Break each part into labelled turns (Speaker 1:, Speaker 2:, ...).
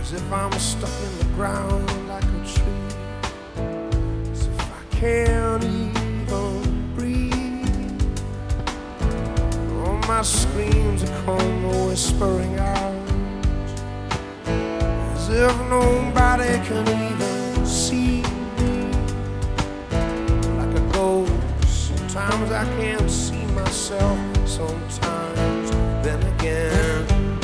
Speaker 1: as if I'm stuck in the ground like a tree, as if I can't even breathe. All my screams come whispering out, as if nobody can even see me. Like a ghost, sometimes I can't see myself, sometimes then again.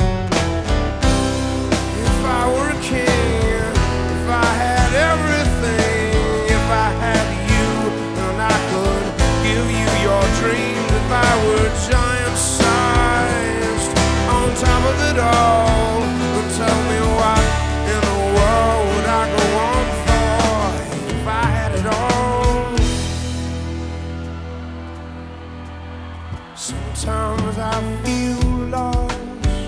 Speaker 1: If I were a king, if I had everything, if I had you, then I could give you your dreams. If I were giant-sized on top of it all, then tell me what in the world would I go on for if I had it all? Sometimes I feel lost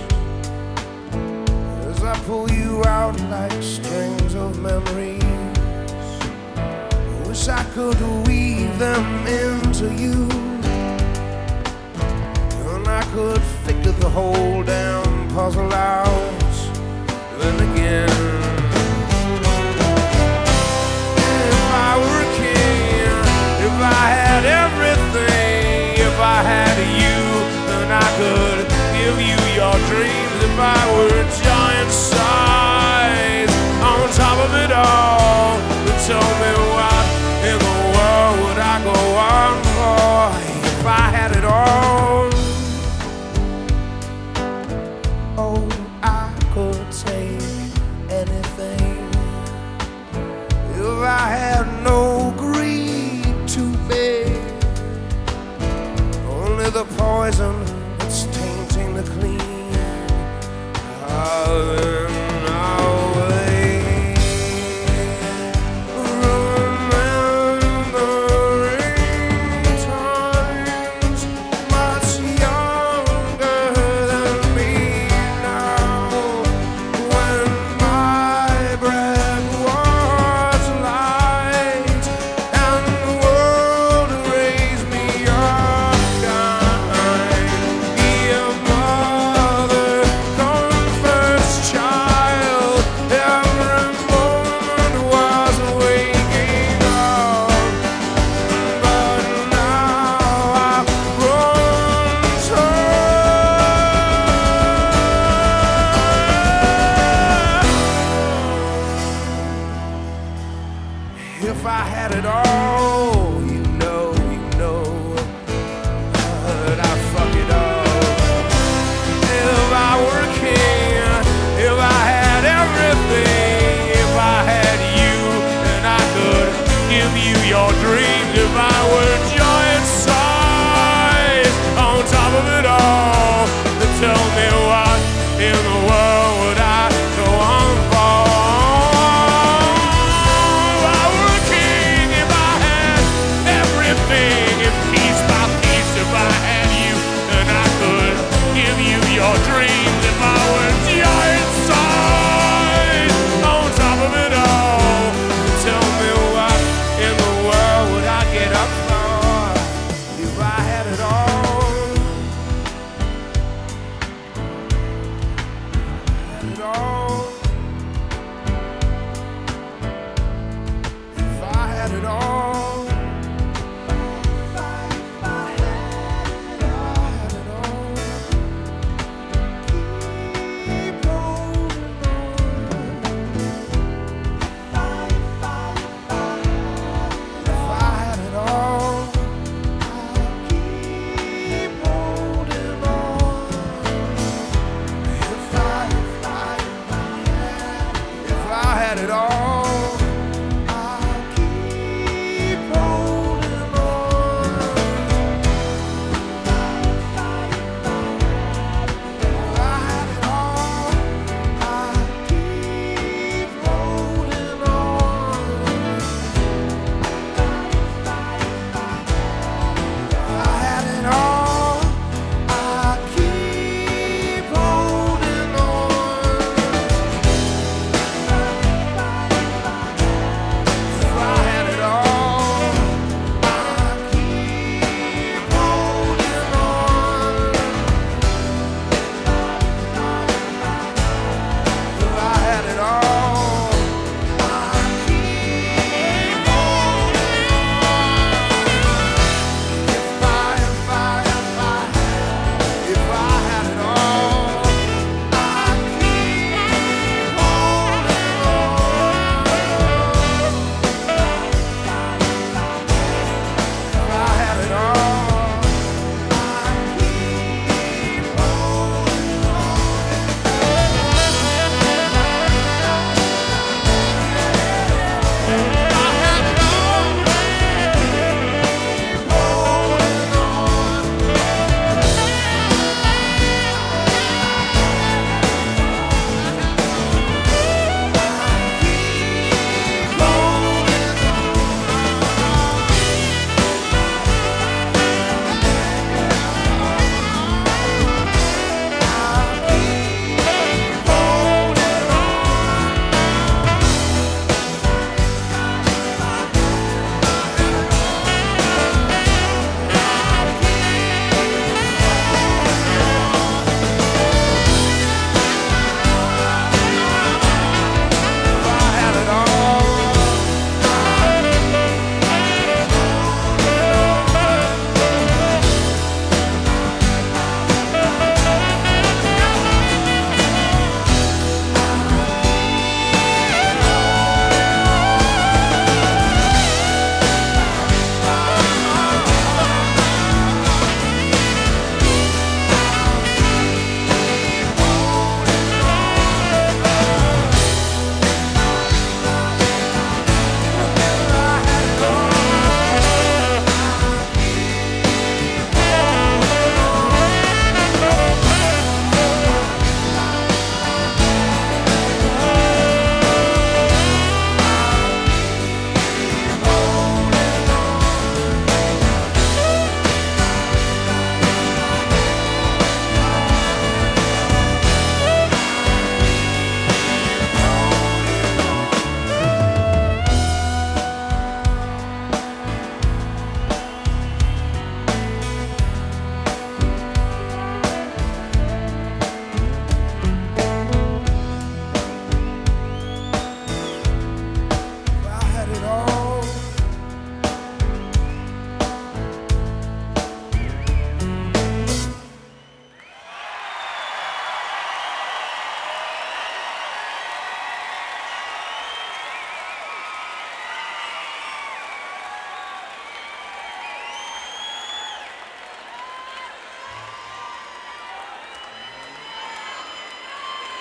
Speaker 1: as I pull you out like strings of memories. I wish I could weave them into you, and I could figure the whole damn puzzle out. Then again, if I were a king, if I had everything, if I had you, then I could give you your dreams. If I were giant size on top of it all, then tell me what in the world would I go on for if I had it all? Oh, I could take anything if I had no greed to bear, only the poison that's tainting the clean. If I had it all, you know that I'd fuck it up. If I were a king, if I had everything, if I had you, then I could give you your dreams. If I were giant size on top of it all, then tell me what in the world would I go on for? Your dreams, if I were giant size on top of it all, tell me what in the world would I get up for if I had it all? Had it all. If I had it all. Had it all, I'll keep holding on. If I had it all, I'll keep holding on. If I had it all, I'll keep holding on.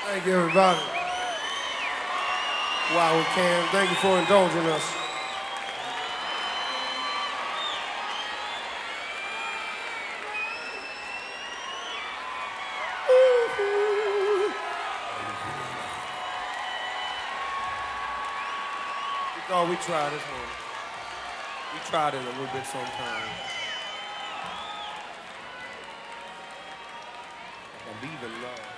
Speaker 1: Thank you, everybody. Wow, we can. Thank you for indulging us. We thought we'd try this one. We tried it a little bit sometime. I believe in love.